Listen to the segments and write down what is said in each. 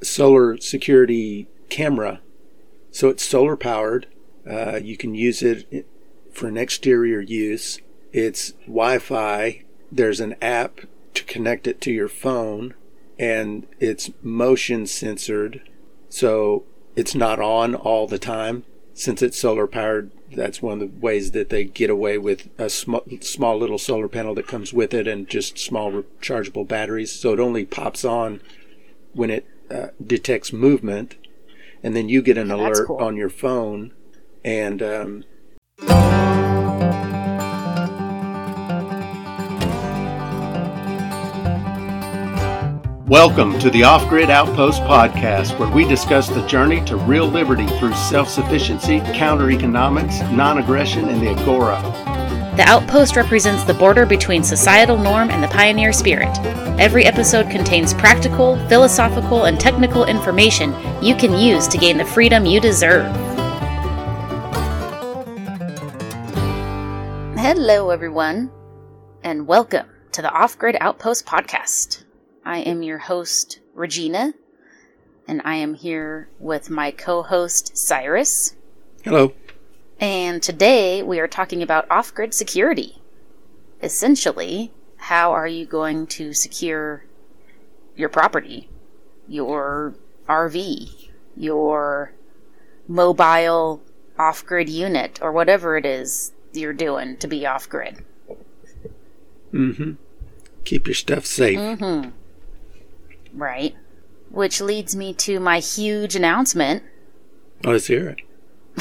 solar security camera. So it's solar powered. You can use it for an exterior use. It's Wi-Fi. There's an app to connect it to your phone, and it's motion censored. So it's not on all the time. Since it's solar powered, that's one of the ways that they get away with a small little solar panel that comes with it and just small rechargeable batteries. So it only pops on when it detects movement, and then you get an alert on your phone. And welcome to the Off-Grid Outpost podcast, where we discuss the journey to real liberty through self-sufficiency, counter-economics, non-aggression, and the agora. The Outpost represents the border between societal norm and the pioneer spirit. Every episode contains practical, philosophical, and technical information you can use to gain the freedom you deserve. Hello, everyone, and welcome to the Off-Grid Outpost podcast. I am your host, Regina, and I am here with my co-host, Cyrus. Hello. And today we are talking about off-grid security. Essentially, how are you going to secure your property, your RV, your mobile off-grid unit, or whatever it is you're doing to be off-grid? Mm-hmm. Keep your stuff safe. Mm-hmm. Right. Which leads me to my huge announcement. Oh, let's hear it.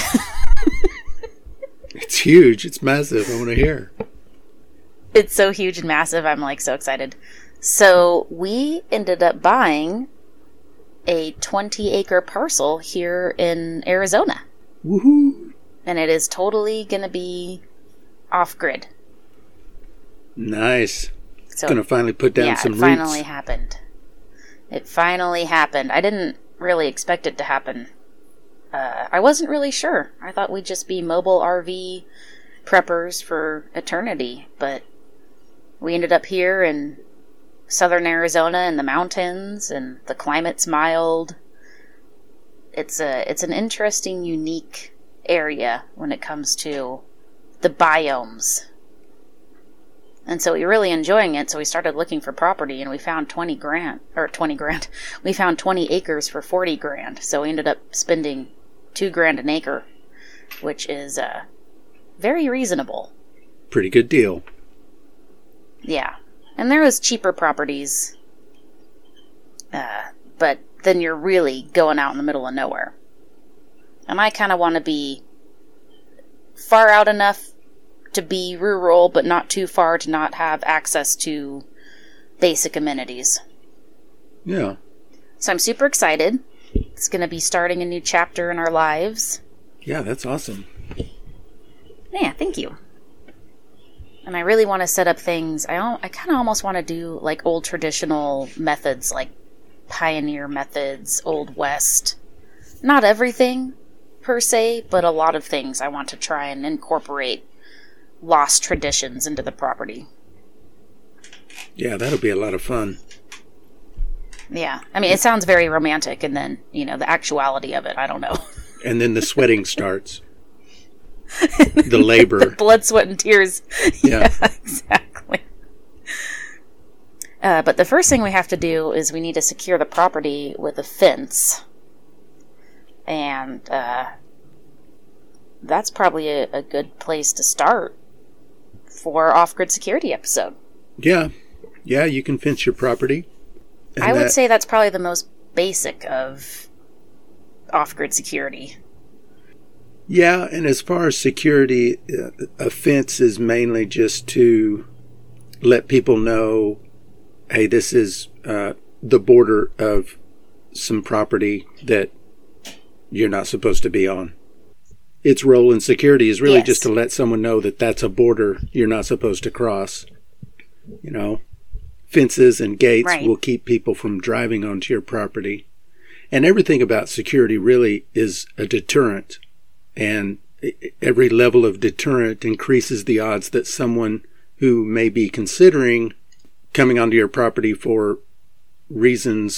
It's huge. It's massive. I want to hear. It's so huge and massive. I'm so excited. So we ended up buying a 20-acre parcel here in Arizona. Woohoo! And it is totally going to be off-grid. Nice. So, going to finally put down some roots. Yeah, it finally happened. It finally happened. I didn't really expect it to happen. I wasn't really sure. I thought we'd just be mobile RV preppers for eternity, but we ended up here in southern Arizona in the mountains, and the climate's mild. It's an interesting, unique area when it comes to the biomes. And so we were really enjoying it, so we started looking for property, and we found 20 grand. We found 20 acres for 40 grand, so we ended up spending $2,000 an acre, which is very reasonable. Pretty good deal. Yeah. And there was cheaper properties, but then you're really going out in the middle of nowhere. And I kind of want to be far out enough to be rural, but not too far to not have access to basic amenities. Yeah. So I'm super excited. It's going to be starting a new chapter in our lives. Yeah, that's awesome. Yeah, thank you. And I really want to set up things. I kind of almost want to do like old traditional methods, like pioneer methods, Old West. Not everything, per se, but a lot of things I want to try and incorporate lost traditions into the property. Yeah, that'll be a lot of fun. Yeah. I mean, it sounds very romantic, and then, the actuality of it, I don't know. And then the sweating starts. The labor. The blood, sweat, and tears. Yeah, exactly. But the first thing we have to do is we need to secure the property with a fence. And that's probably a good place to start for our off-grid security episode. Yeah, you can fence your property. I would say that's probably the most basic of off-grid security. Yeah, and as far as security, a fence is mainly just to let people know, hey, this is the border of some property that you're not supposed to be on. Its role in security is really just to let someone know that that's a border you're not supposed to cross. Fences and gates will keep people from driving onto your property. And everything about security really is a deterrent. And every level of deterrent increases the odds that someone who may be considering coming onto your property for reasons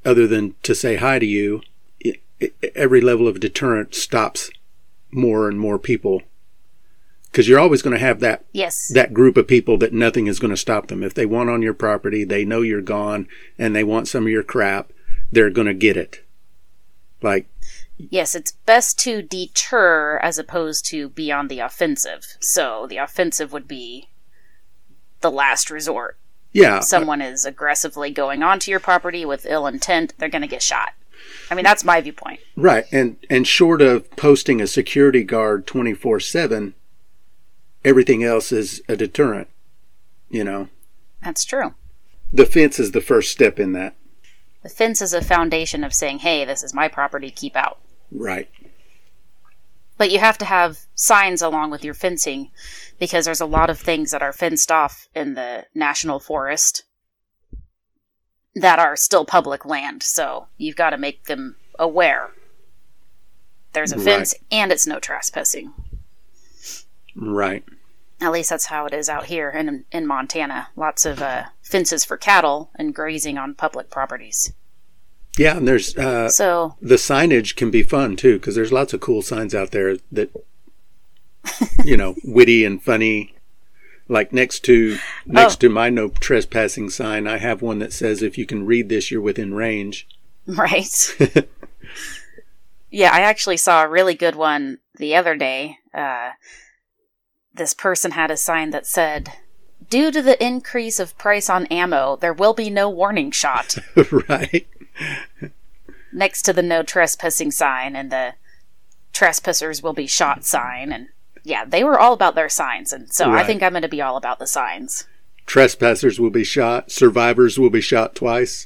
other than to say hi to you, every level of deterrent stops more and more people. Because you're always going to have that Yes. that group of people that nothing is going to stop them. If they want on your property, they know you're gone, and they want some of your crap, they're going to get it. Like, Yes, it's best to deter as opposed to be on the offensive. So the offensive would be the last resort. yeah. Someone is aggressively going onto your property with ill intent, they're going to get shot. I mean, that's my viewpoint. Right. And short of posting a security guard 24/7, everything else is a deterrent, you know. That's true. The fence is the first step in that. The fence is a foundation of saying, hey, this is my property, keep out. Right. But you have to have signs along with your fencing because there's a lot of things that are fenced off in the national forest that are still public land. So you've got to make them aware. There's a fence and it's no trespassing. Right. At least that's how it is out here in Montana. Lots of fences for cattle and grazing on public properties. Yeah, and there's So the signage can be fun too, because there's lots of cool signs out there that, you know, witty and funny. Like next to my no trespassing sign, I have one that says, "If you can read this, you're within range." right. Yeah, I actually saw a really good one the other day. This person had a sign that said, "Due to the increase of price on ammo, there will be no warning shot." Right. Next to the no trespassing sign and the trespassers will be shot sign. And yeah, they were all about their signs. And so I think I'm going to be all about the signs. Trespassers will be shot. Survivors will be shot twice.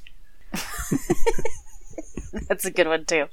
That's a good one too.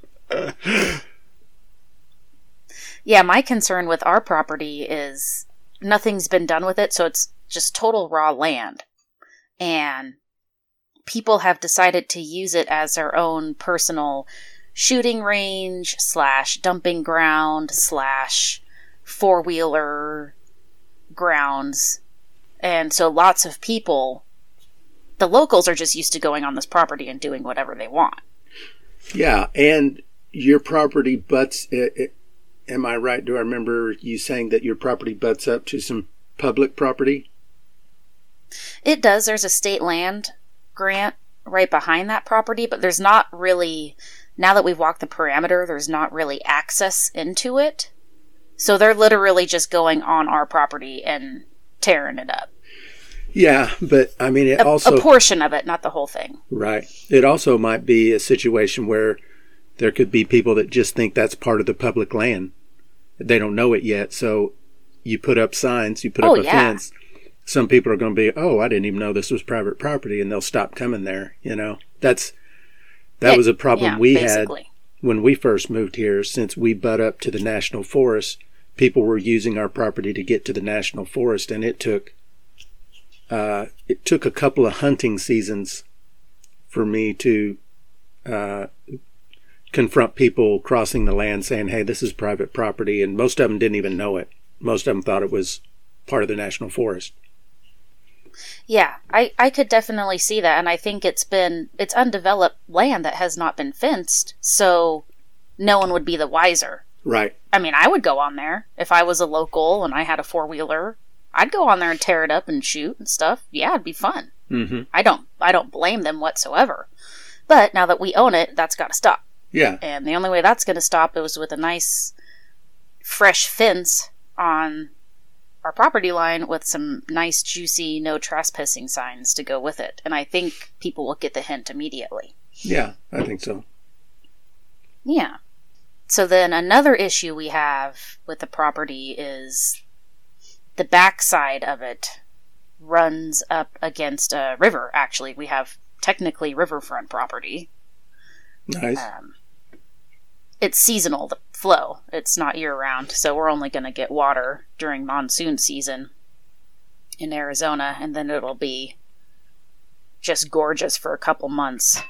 Yeah, my concern with our property is nothing's been done with it, so it's just total raw land. And people have decided to use it as their own personal shooting range / dumping ground / four-wheeler grounds. And so lots of people, the locals are just used to going on this property and doing whatever they want. Yeah, and your property butts... am I right? Do I remember you saying that your property butts up to some public property? It does. There's a state land grant right behind that property, but there's not really, now that we've walked the perimeter, there's not really access into it. So they're literally just going on our property and tearing it up. Yeah, but I mean, a portion of it, not the whole thing. Right. It also might be a situation where there could be people that just think that's part of the public land. They don't know it yet, so you put up signs, you put up a fence. Some people are going to be, I didn't even know this was private property, and they'll stop coming there, you know. That was a problem we had when we first moved here. Since we butt up to the national forest, people were using our property to get to the national forest, and it took a couple of hunting seasons for me to confront people crossing the land saying, hey, this is private property, and most of them didn't even know it. Most of them thought it was part of the national forest. Yeah, I could definitely see that, and I think it's undeveloped land that has not been fenced, so no one would be the wiser. Right. I mean, I would go on there. If I was a local and I had a four-wheeler, I'd go on there and tear it up and shoot and stuff. Yeah, it'd be fun. Mm-hmm. I don't blame them whatsoever. But now that we own it, that's got to stop. Yeah. And the only way that's going to stop is with a nice, fresh fence on our property line with some nice, juicy, no trespassing signs to go with it. And I think people will get the hint immediately. Yeah, I think so. Yeah. So then another issue we have with the property is the backside of it runs up against a river. Actually, we have technically riverfront property. Nice. It's seasonal, the flow. It's not year-round, so we're only going to get water during monsoon season in Arizona, and then it'll be just gorgeous for a couple months.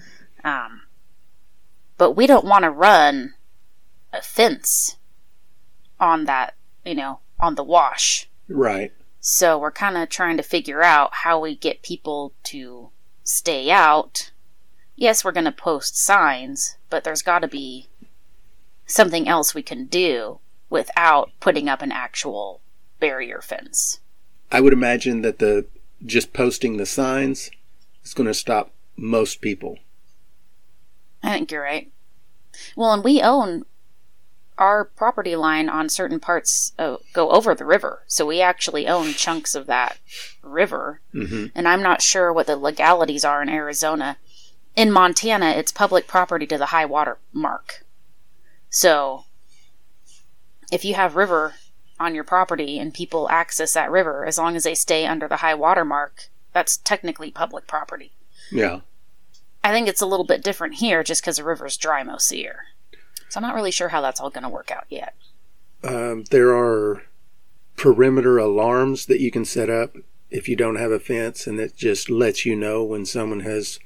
But we don't want to run a fence on that, on the wash. Right. So we're kind of trying to figure out how we get people to stay out, yes, we're going to post signs, but there's got to be something else we can do without putting up an actual barrier fence. I would imagine that just posting the signs is going to stop most people. I think you're right. Well, and we own our property line on certain parts go over the river. So we actually own chunks of that river. Mm-hmm. And I'm not sure what the legalities are in Arizona. In Montana, it's public property to the high water mark. So if you have river on your property and people access that river, as long as they stay under the high water mark, that's technically public property. Yeah. I think it's a little bit different here just because the river's dry most of the year. So I'm not really sure how that's all going to work out yet. There are perimeter alarms that you can set up if you don't have a fence, and it just lets you know when someone has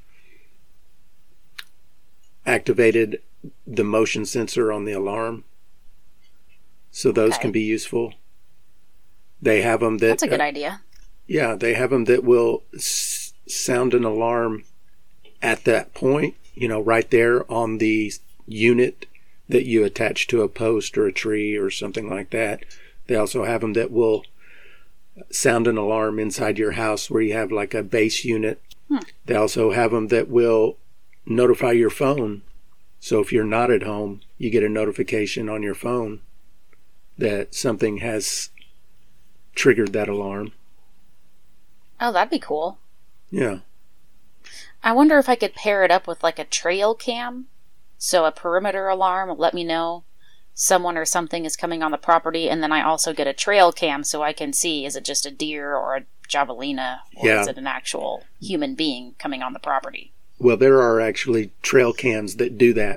activated the motion sensor on the alarm. So those can be useful. They have them that... That's a good idea. Yeah, they have them that will sound an alarm at that point, right there on the unit that you attach to a post or a tree or something like that. They also have them that will sound an alarm inside your house where you have like a base unit. They also have them that will notify your phone. So if you're not at home, you get a notification on your phone that something has triggered that alarm. Oh, that'd be cool. Yeah. I wonder if I could pair it up with like a trail cam. So a perimeter alarm will let me know someone or something is coming on the property, and then I also get a trail cam so I can see, is it just a deer or a javelina, or is it an actual human being coming on the property? Well, there are actually trail cams that do that.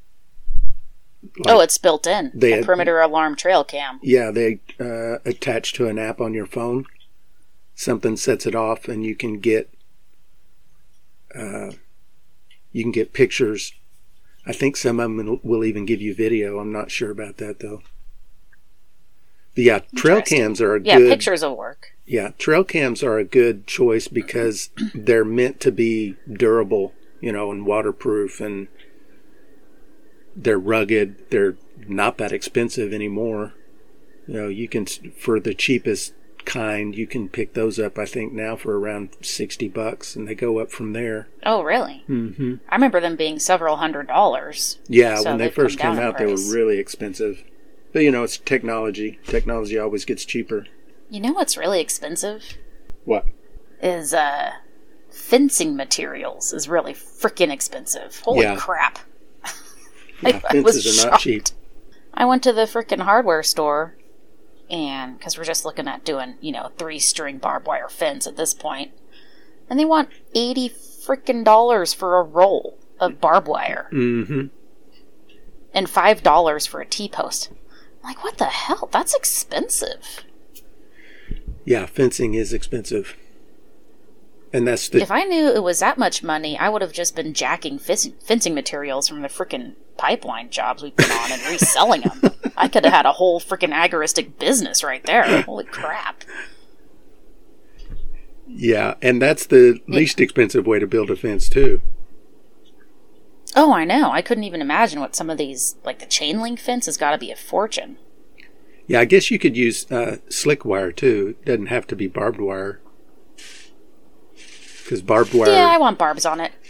It's built in. A perimeter alarm trail cam. Yeah, they attach to an app on your phone. Something sets it off, and you can get pictures. I think some of them will even give you video. I'm not sure about that, though. But yeah, trail cams are a good... Yeah, pictures will work. Yeah, trail cams are a good choice because they're meant to be durable, and waterproof, and they're rugged. They're not that expensive anymore. You can, for the cheapest kind, you can pick those up, I think, now for around $60, and they go up from there. Oh, really? Mm-hmm. I remember them being several $100s. Yeah, so when they first came out, they were really expensive. But, it's technology. Technology always gets cheaper. You know what's really expensive? What? Is, fencing materials is really freaking expensive. Holy crap. Yeah, fences are not cheap. I went to the freaking hardware store, and because we're just looking at doing, 3-string barbed wire fence at this point, and they want $80 freaking for a roll of barbed wire. Mm-hmm. And $5 for a T-post. I'm like, what the hell? That's expensive. Yeah, fencing is expensive. And that's If I knew it was that much money, I would have just been jacking fencing materials from the freaking pipeline jobs we've been on and reselling them. I could have had a whole freaking agoristic business right there. Holy crap. Yeah, and that's the least expensive way to build a fence, too. Oh, I know. I couldn't even imagine what some of these, like the chain link fence has got to be a fortune. Yeah, I guess you could use slick wire, too. It doesn't have to be barbed wire. Because barbed wire... Yeah, I want barbs on it.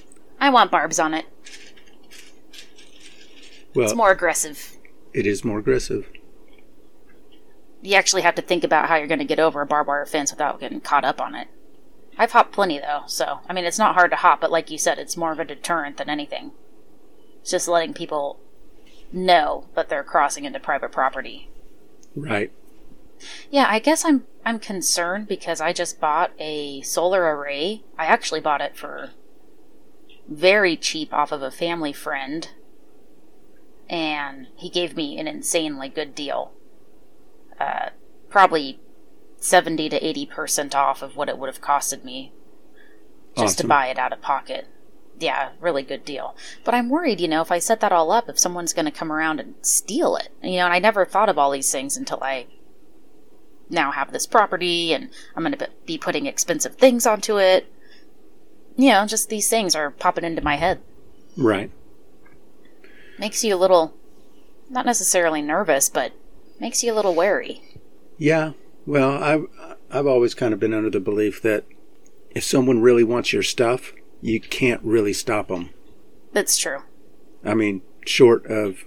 Well, it's more aggressive. It is more aggressive. You actually have to think about how you're going to get over a barbed wire fence without getting caught up on it. I've hopped plenty, though, so... I mean, it's not hard to hop, but like you said, it's more of a deterrent than anything. It's just letting people know that they're crossing into private property. Right. Yeah, I guess I'm concerned because I just bought a solar array. I actually bought it for very cheap off of a family friend. And he gave me an insanely good deal. Probably 70 to 80% off of what it would have costed me just to buy it out of pocket. Yeah, really good deal. But I'm worried, if I set that all up, if someone's going to come around and steal it. And I never thought of all these things until I now have this property, and I'm going to be putting expensive things onto it. You know, just these things are popping into my head. Right. Makes you a little, not necessarily nervous, but makes you a little wary. Yeah. Well, I've always kind of been under the belief that if someone really wants your stuff, you can't really stop them. That's true. I mean, short of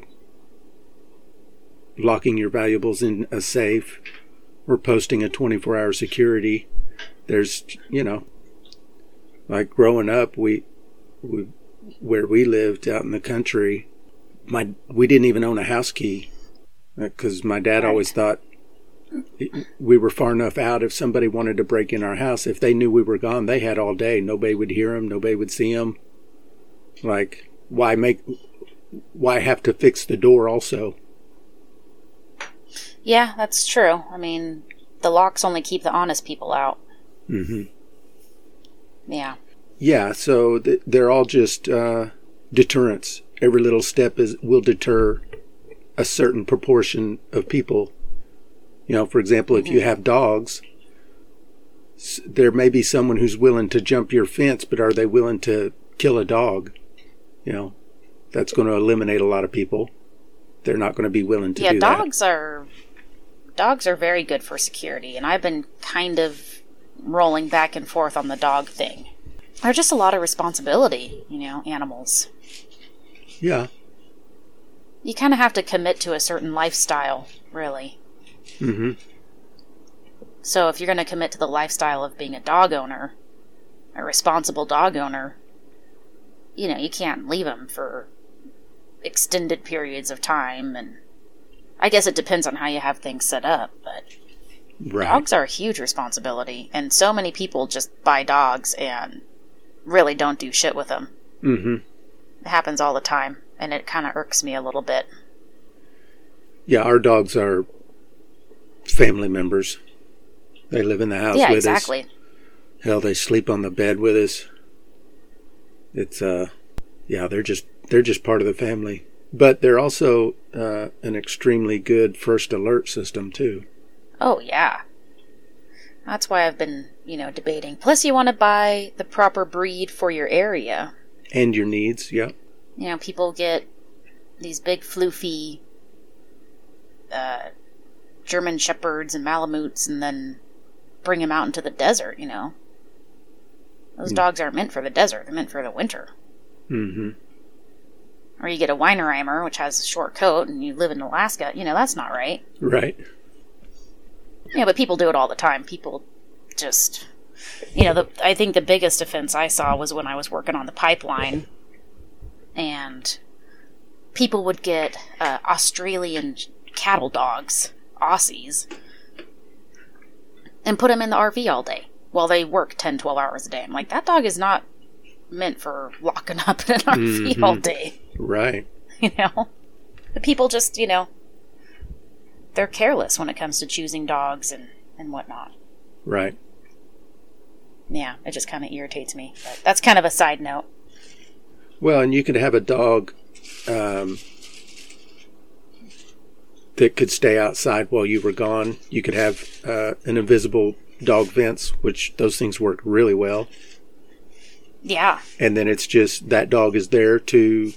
locking your valuables in a safe or posting a 24-hour security, there's, you know, like growing up, we where we lived out in the country, we didn't even own a house key because my dad always thought we were far enough out. If somebody wanted to break in our house, if they knew we were gone, they had all day. Nobody would hear them. Nobody would see them. Like, why have to fix the door also? Yeah, that's true. I mean, the locks only keep the honest people out. Mm-hmm. Yeah. Yeah, so they're all just deterrents. Every little step will deter a certain proportion of people. You know, for example, if you have dogs, there may be someone who's willing to jump your fence, but are they willing to kill a dog? You know, that's going to eliminate a lot of people. They're not going to be willing to do that. Dogs are very good for security, and I've been kind of rolling back and forth on the dog thing. They're just a lot of responsibility, you know, animals. Yeah. You kind of have to commit to a certain lifestyle, really. Mm-hmm. So if you're going to commit to the lifestyle of being a dog owner, a responsible dog owner, you know, you can't leave them for extended periods of time. And I guess it depends on how you have things set up, but right. Dogs are a huge responsibility. And so many people just buy dogs and really don't do shit with them. Mm-hmm. It happens all the time, and it kind of irks me a little bit. Yeah, our dogs are family members. They live in the house with us. Yeah, exactly. Hell, they sleep on the bed with us. It's yeah, they're just part of the family. But they're also an extremely good first alert system too. Oh yeah. That's why I've been, you know, debating. Plus you want to buy the proper breed for your area. And your needs, yeah. You know, people get these big floofy German Shepherds and Malamutes and then bring them out into the desert, you know. Those dogs aren't meant for the desert. They're meant for the winter. Mm-hmm. Or you get a Weimaraner, which has a short coat, and you live in Alaska. You know, that's not right. Right. Yeah, but people do it all the time. People just... You know, I think the biggest offense I saw was when I was working on the pipeline, and people would get Australian cattle dogs, Aussies, and put them in the RV all day while they work 10, 12 hours a day. I'm like, that dog is not meant for locking up in an RV all day. Right. You know? The people just, you know, they're careless when it comes to choosing dogs and whatnot. Right. Yeah, it just kind of irritates me. But that's kind of a side note. Well, and you could have a dog that could stay outside while you were gone. You could have an invisible dog fence, which those things work really well. Yeah. And then it's just that dog is there to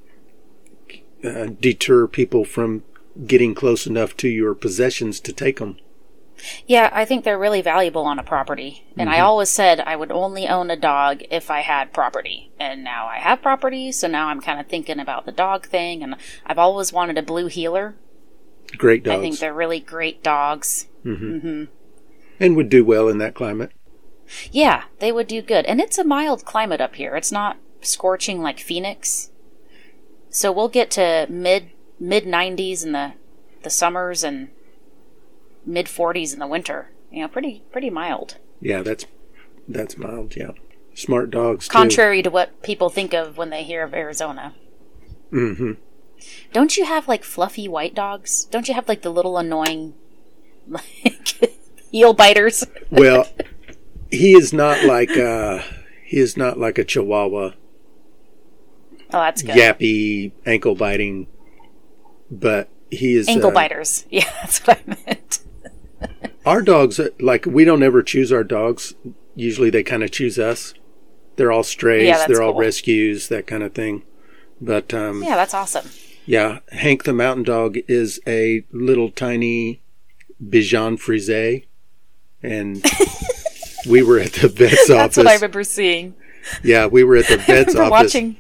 deter people from getting close enough to your possessions to take them. Yeah, I think they're really valuable on a property. And I always said I would only own a dog if I had property. And now I have property, so now I'm kind of thinking about the dog thing. And I've always wanted a blue heeler. Great dogs. I think they're really great dogs. Mm-hmm. Mm-hmm. And would do well in that climate. Yeah, they would do good. And it's a mild climate up here. It's not scorching like Phoenix. So we'll get to mid-90s in the summers and mid-40s in the winter. You know, pretty mild. Yeah, that's mild, yeah. Smart dogs, contrary to what people think of when they hear of Arizona. Mm-hmm. Don't you have, like, fluffy white dogs? Don't you have, like, the little annoying, like, heel biters? Well, he is not like a Chihuahua. Oh, that's good. Yappy, ankle biting, but he is ankle biters. Yeah, that's what I meant. Our dogs, like, we don't ever choose our dogs. Usually they kind of choose us. They're all strays. Yeah, that's they're all cool. rescues, that kind of thing. But Yeah, that's awesome. yeah, Hank the Mountain Dog is a little tiny Bichon Frise, and we were at the vet's office. That's what I remember seeing. Yeah, we were at the vet's office. Watching.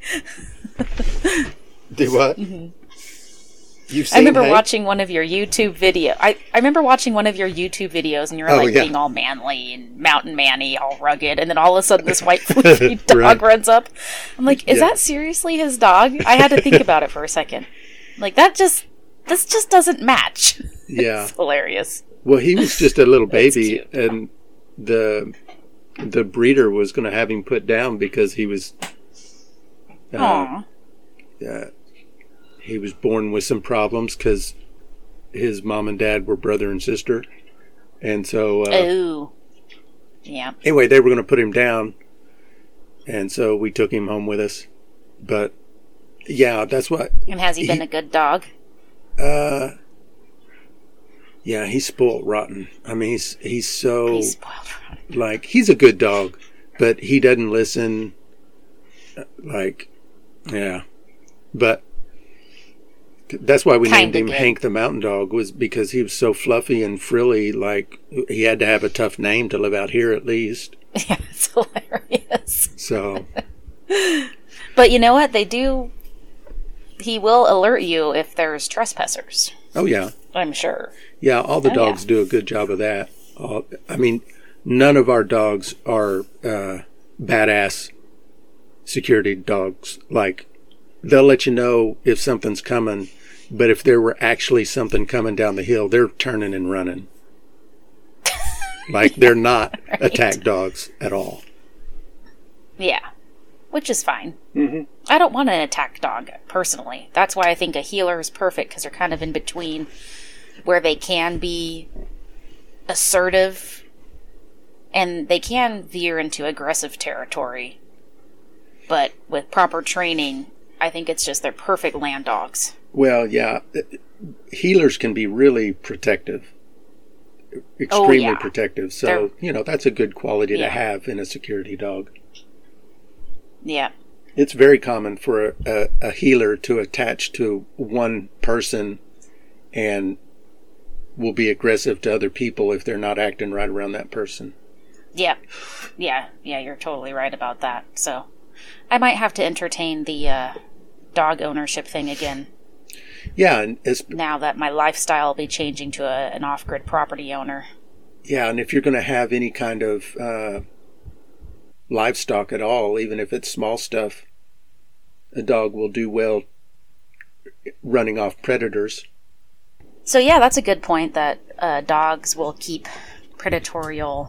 Do what? Mm-hmm. You've seen I remember Hank? watching one of your YouTube video. I remember watching one of your YouTube videos, and you were Oh, like yeah. being all manly and mountain manny, all rugged, and then all of a sudden this white fluffy dog Right. runs up. I'm like, is Yeah. that seriously his dog? I had to think about it for a second. Like this just doesn't match. Yeah. It's hilarious. Well, he was just a little That's baby, cute. and the breeder was going to have him put down because he was Aw. he was born with some problems because his mom and dad were brother and sister, and so Oh. Yeah. anyway, they were going to put him down, and so we took him home with us. But yeah, that's what. And has he been a good dog? Yeah, he's spoiled rotten. I mean, he's so He's spoiled. like he's a good dog, but he doesn't listen. Like, yeah, but that's why we named Kinda him good. Hank the Mountain Dog, was because he was so fluffy and frilly. Like, he had to have a tough name to live out here at least. Yeah, it's hilarious. So But you know what? He will alert you if there's trespassers. oh yeah, I'm sure. yeah, all the Oh, dogs yeah. do a good job of that. I mean, none of our dogs are badass security dogs. Like, they'll let you know if something's coming, but if there were actually something coming down the hill, they're turning and running. Like, they're not attack dogs at all. Yeah. Which is fine. Mm-hmm. I don't want an attack dog, personally. That's why I think a healer is perfect, because they're kind of in between where they can be assertive and they can veer into aggressive territory. But with proper training, I think it's just they're perfect land dogs. Well, yeah, healers can be really protective. Extremely yeah. protective. So, that's a good quality to Yeah. have in a security dog. Yeah. It's very common for a healer to attach to one person and will be aggressive to other people if they're not acting right around that person. Yeah. Yeah, you're totally right about that. So, I might have to entertain the dog ownership thing again. Yeah, and Now that my lifestyle will be changing to an off-grid property owner. and if you're going to have any kind of livestock at all, even if it's small stuff, a dog will do well running off predators. So yeah, that's a good point, that dogs will keep predatorial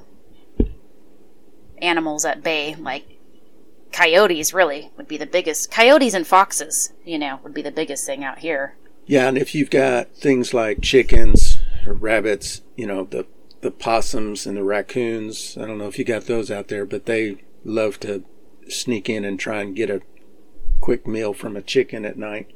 animals at bay, like coyotes really would be the biggest. Coyotes and foxes, would be the biggest thing out here. Yeah, and if you've got things like chickens or rabbits, the possums and the raccoons, I don't know if you got those out there, but they love to sneak in and try and get a quick meal from a chicken at night.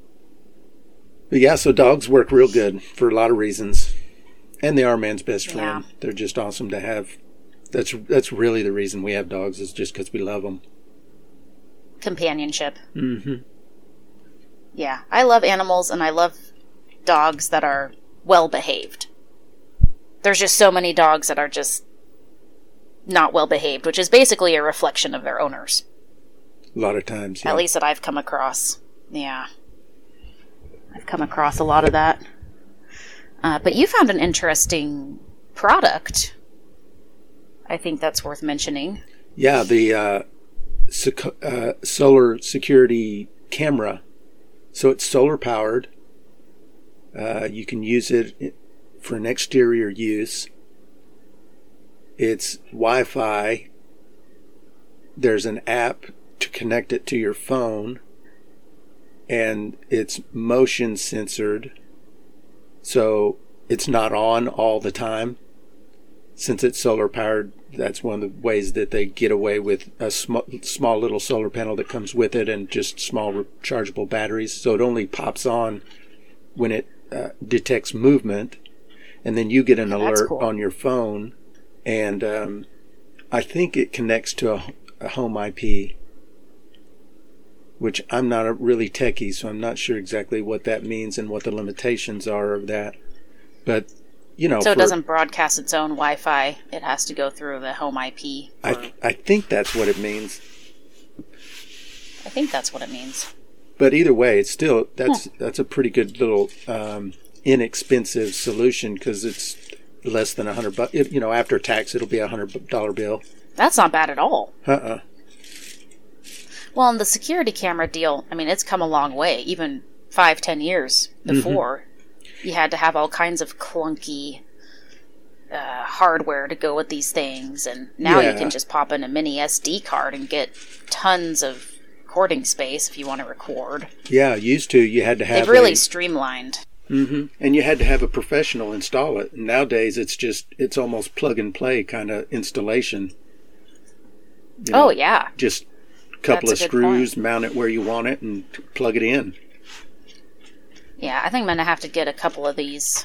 But yeah, so dogs work real good for a lot of reasons. And they are man's best friend. Yeah. They're just awesome to have. That's really the reason we have dogs, is just because we love them. Companionship. Mm-hmm. Yeah, I love animals, and I love dogs that are well behaved. There's just so many dogs that are just not well behaved, which is basically a reflection of their owners. A lot of times, yeah. At least that I've come across. Yeah. I've come across a lot of that. But you found an interesting product. I think that's worth mentioning. Yeah, the solar security camera. So it's solar powered. You can use it for an exterior use. It's Wi-Fi. There's an app to connect it to your phone, and it's motion censored, so it's not on all the time. Since it's solar powered, that's one of the ways that they get away with a small little solar panel that comes with it, and just small rechargeable batteries. So it only pops on when it detects movement, and then you get an alert cool. on your phone. And I think it connects to a home IP, which I'm not a really techie, so I'm not sure exactly what that means and what the limitations are of that. But, So it doesn't broadcast its own Wi-Fi. It has to go through the home IP. I think that's what it means. I think that's what it means. But either way, it's still, that's a pretty good little inexpensive solution, because it's less than $100. After tax, it'll be $100 bill. That's not bad at all. Uh-uh. Well, and the security camera deal, I mean, it's come a long way. Even 5-10 years before, you had to have all kinds of clunky hardware to go with these things. And now you can just pop in a mini SD card and get tons of recording space if you want to record. Yeah, used to, you had to have... They've really streamlined. Mm-hmm. And you had to have a professional install it. Nowadays, it's almost plug and play kind of installation. Oh, yeah. Just a couple of screws, mount it where you want it, and plug it in. Yeah, I think I'm going to have to get a couple of these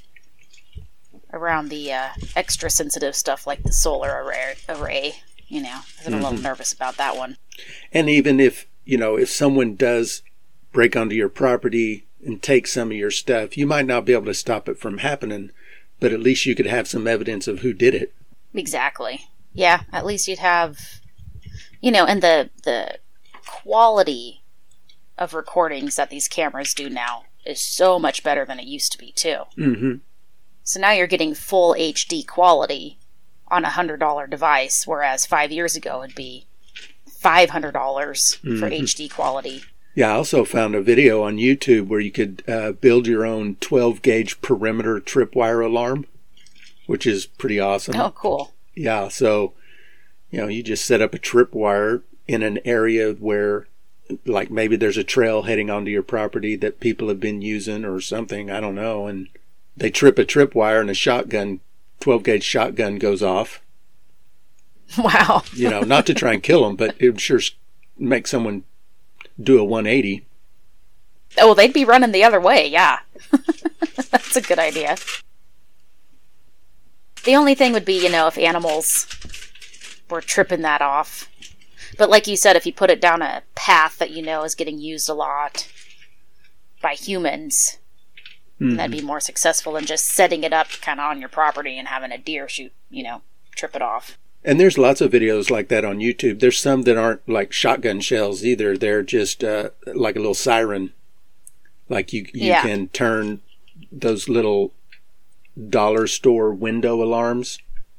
around the extra sensitive stuff like the solar array, because I'm a little nervous about that one. And even if someone does break onto your property and take some of your stuff, you might not be able to stop it from happening, but at least you could have some evidence of who did it. Exactly. Yeah, at least you'd have, and the quality of recordings that these cameras do now is so much better than it used to be, too. Mm-hmm. So now you're getting full HD quality on a $100 device, whereas 5 years ago it'd be $500 for HD quality. Yeah, I also found a video on YouTube where you could build your own 12-gauge perimeter tripwire alarm, which is pretty awesome. Oh, cool. Yeah, so, you just set up a tripwire in an area where, like, maybe there's a trail heading onto your property that people have been using or something, I don't know, and they trip a tripwire and a 12-gauge shotgun goes off. Wow. Not to try and kill them, but it would sure make someone do a 180. Oh, they'd be running the other way, yeah. That's a good idea. The only thing would be, if animals were tripping that off. But like you said, if you put it down a path that is getting used a lot by humans, that'd be more successful than just setting it up kind of on your property and having a deer trip it off. And there's lots of videos like that on YouTube. There's some that aren't like shotgun shells either. They're just like a little siren. Like you can turn those little dollar store window alarms.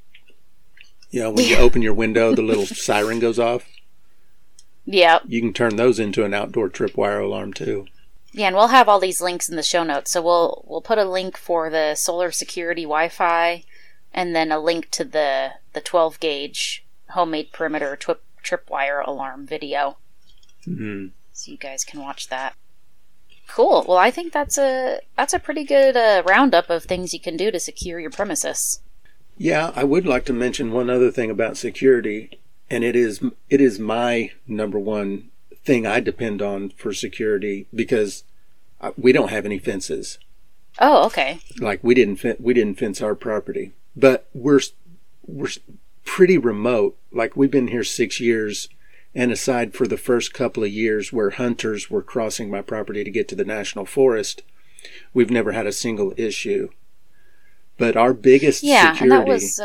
When you open your window, the little siren goes off. Yeah. You can turn those into an outdoor tripwire alarm too. Yeah, and we'll have all these links in the show notes. So we'll put a link for the solar security Wi-Fi, and then a link to the 12-gauge homemade perimeter tripwire alarm video. Mm-hmm. So you guys can watch that. Cool. Well, I think that's a pretty good roundup of things you can do to secure your premises. Yeah, I would like to mention one other thing about security, and it is my number one thing I depend on for security, because we don't have any fences. Oh, okay. Like we didn't fence our property, but we're pretty remote. Like we've been here 6 years, and aside for the first couple of years where hunters were crossing my property to get to the national forest, we've never had a single issue. But our biggest security, and that was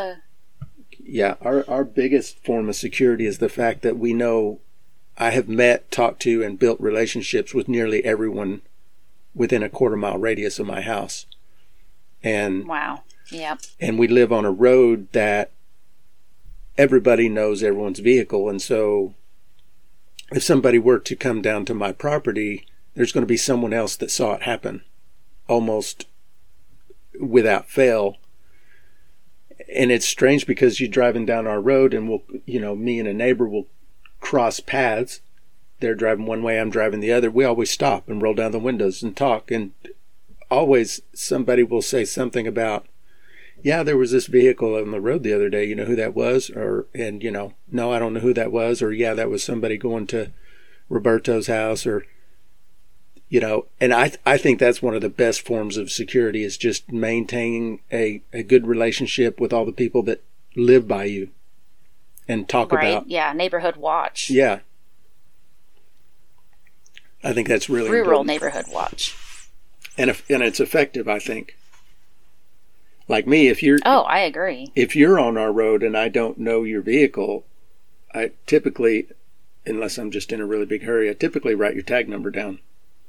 our biggest form of security is the fact that we know I have met, talked to, and built relationships with nearly everyone within a quarter-mile radius of my house. And wow, yep. And we live on a road that everybody knows everyone's vehicle, and so if somebody were to come down to my property, there's going to be someone else that saw it happen, almost without fail. And it's strange because you're driving down our road, and me and a neighbor will cross paths. They're driving one way, I'm driving the other. We always stop and roll down the windows and talk, and always somebody will say something about, yeah, there was this vehicle on the road the other day, you know who that was? No, I don't know who that was, or yeah, that was somebody going to Roberto's house, or and I think that's one of the best forms of security, is just maintaining a good relationship with all the people that live by you. and talk right? about. Yeah, neighborhood watch. Yeah. I think that's really rural important. Neighborhood watch. And it's effective, I think. Like me, if you're Oh, I agree. If you're on our road and I don't know your vehicle, I typically, unless I'm just in a really big hurry, I typically write your tag number down.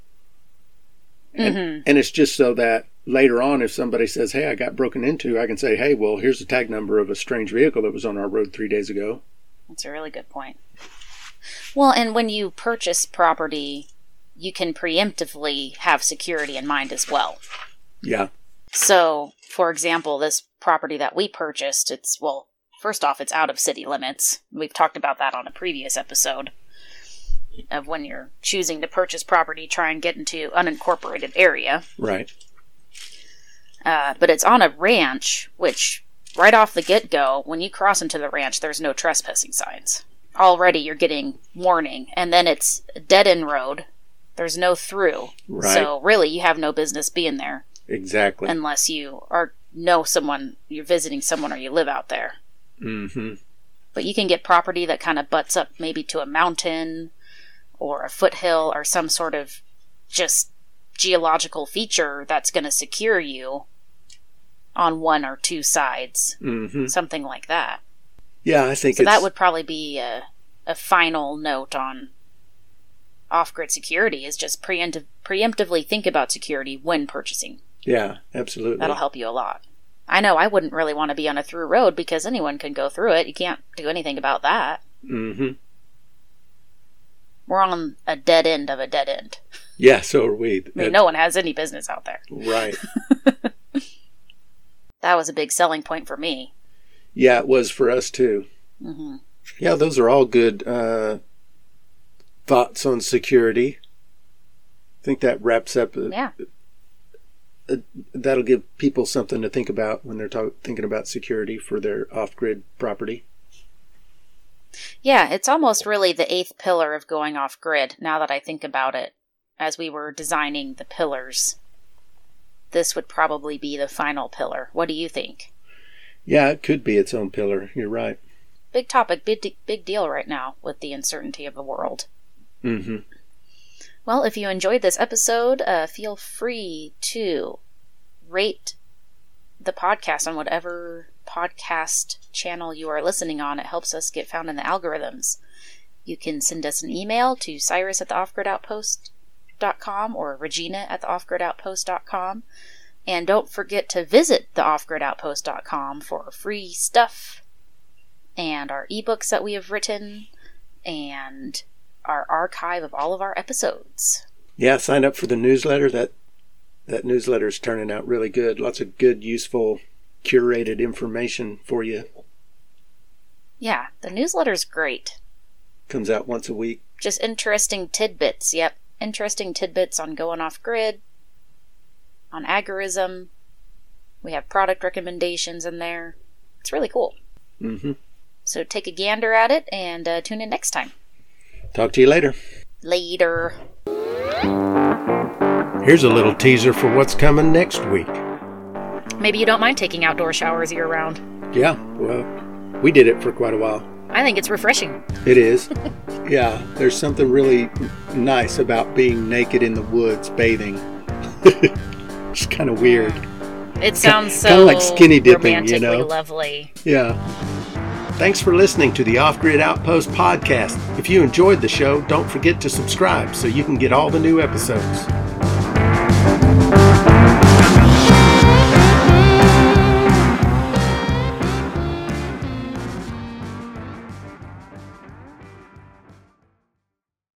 And it's just so that later on, if somebody says, hey, I got broken into, I can say, hey, well, here's the tag number of a strange vehicle that was on our road 3 days ago. That's a really good point. Well, and when you purchase property, you can preemptively have security in mind as well. Yeah. So, for example, this property that we purchased, first off, it's out of city limits. We've talked about that on a previous episode of when you're choosing to purchase property, try and get into unincorporated area. Right. But it's on a ranch, which right off the get-go, when you cross into the ranch, there's no trespassing signs. Already you're getting warning. And then it's a dead-end road. There's no through. Right. So really, you have no business being there. Exactly. Unless you know someone, you're visiting someone, or you live out there. Mm-hmm. But you can get property that kind of butts up maybe to a mountain or a foothill or some sort of just geological feature that's going to secure you on one or two sides. Mm-hmm. Something like that. Yeah, I think so that would probably be a final note on off-grid security, is just preemptively think about security when purchasing. Yeah, absolutely. That'll help you a lot. I know I wouldn't really want to be on a through road because anyone can go through it. You can't do anything about that. Mm-hmm. We're on a dead end of a dead end. Yeah, so are we. I mean, no one has any business out there. Right. That was a big selling point for me. Yeah, it was for us too. Mm-hmm. Yeah, those are all good thoughts on security. I think that wraps up. That'll give people something to think about when they're thinking about security for their off-grid property. Yeah, it's almost really the 8th pillar of going off-grid, now that I think about it. As we were designing the pillars, this would probably be the final pillar. What do you think? Yeah, it could be its own pillar. You're right. Big topic, big deal right now with the uncertainty of the world. Mm-hmm. Well, if you enjoyed this episode, feel free to rate the podcast on whatever podcast channel you are listening on. It helps us get found in the algorithms. You can send us an email to cyrus@theoffgridoutpost.com or regina@theoffgridoutpost.com. And don't forget to visit theoffgridoutpost.com for free stuff and our ebooks that we have written and our archive of all of our episodes. Yeah, sign up for the newsletter. That newsletter is turning out really good. Lots of good, useful, curated information for you. Yeah, the newsletter's great. Comes out once a week. Just interesting tidbits. Yep, interesting tidbits on going off grid, on agorism. We have product recommendations in there. It's really cool. Mm-hmm. So take a gander at it and tune in next time. Talk to you later. Later. Here's a little teaser for what's coming next week. Maybe you don't mind taking outdoor showers year-round. Yeah, well, we did it for quite a while. I think it's refreshing. It is. Yeah, there's something really nice about being naked in the woods bathing. It's kind of weird. It sounds so kind of like skinny dipping, romantically lovely. Yeah. Thanks for listening to the Off-Grid Outpost podcast. If you enjoyed the show, don't forget to subscribe so you can get all the new episodes.